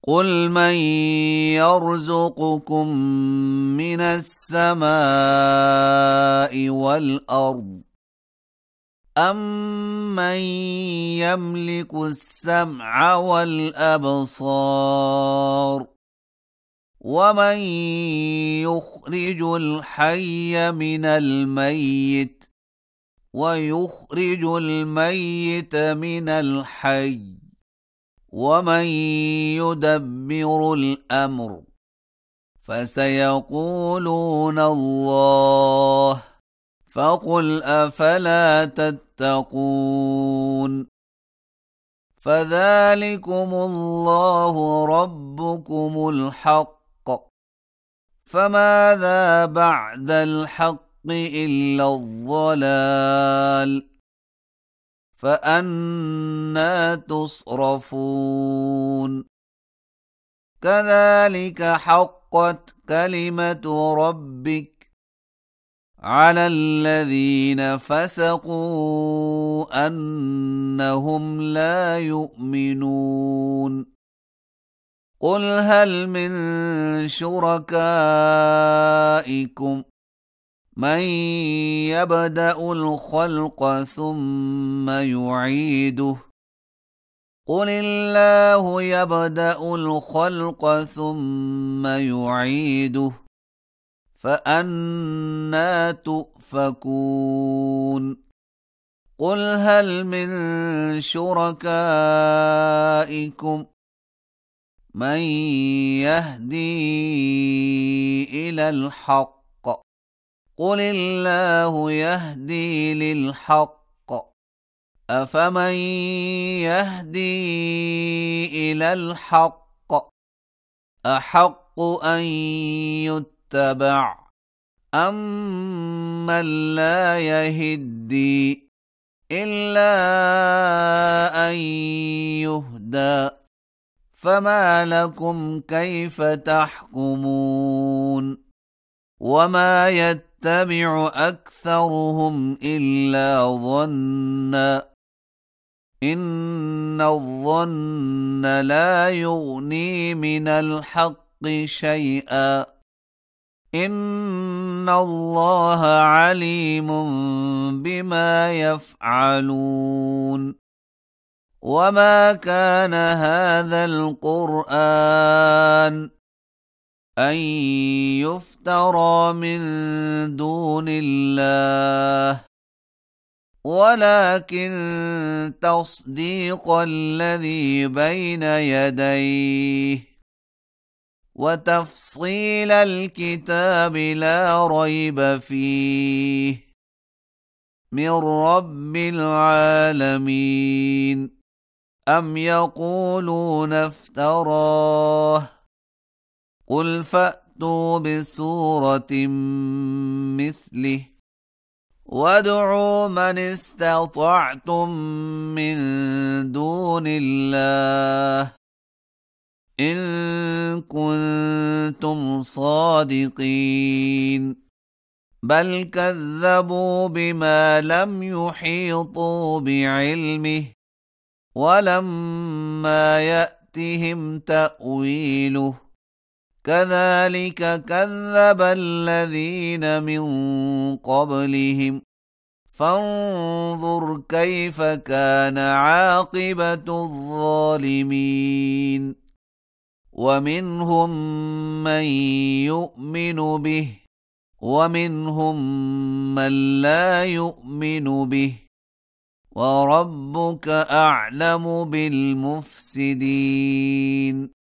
قل من يرزقكم من السماء والأرض أَمَّن يملك السمع والأبصار ومن يخرج الحي من الميت ويخرج الميت من الحي ومن يدبر الأمر فسيقولون الله فقل أفلا تتقون فذلكم الله ربكم الحق فماذا بعد الحق إلا الضلال فأنى تصرفون كذلك حقت كلمة ربك على الذين فسقوا أنهم لا يؤمنون قل هل من شركائكم من يبدأ الخلق ثم يعيده قل الله يبدأ الخلق ثم يعيده فأنى تؤفكون قل هل من شركائكم من يهدي إلى الحق قل الله يهدي للحق أفمن يهدي إلى الحق أحق أن يتبع أمن لا يهدي إلا أن يهدى فما لكم كيف تحكمون وما يتبع أكثرهم إلا ظنا إن الظن لا يغني من الحق شيئا إن الله عليم بما يفعلون وما كان هذا القرآن أن يفترى من دون الله ولكن تصديق الذي بين يديه وتفصيل الكتاب لا ريب فيه من رب العالمين أم يقولون افتراه قل فأتوا بسورة مثله وادعوا من استطعتم من دون الله إن كنتم صادقين بل كذبوا بما لم يحيطوا بعلمه ولما يأتهم تأويله كذلك كذب الذين من قبلهم فانظر كيف كان عاقبة الظالمين ومنهم من يؤمن به ومنهم من لا يؤمن به وربك أعلم بالمفسدين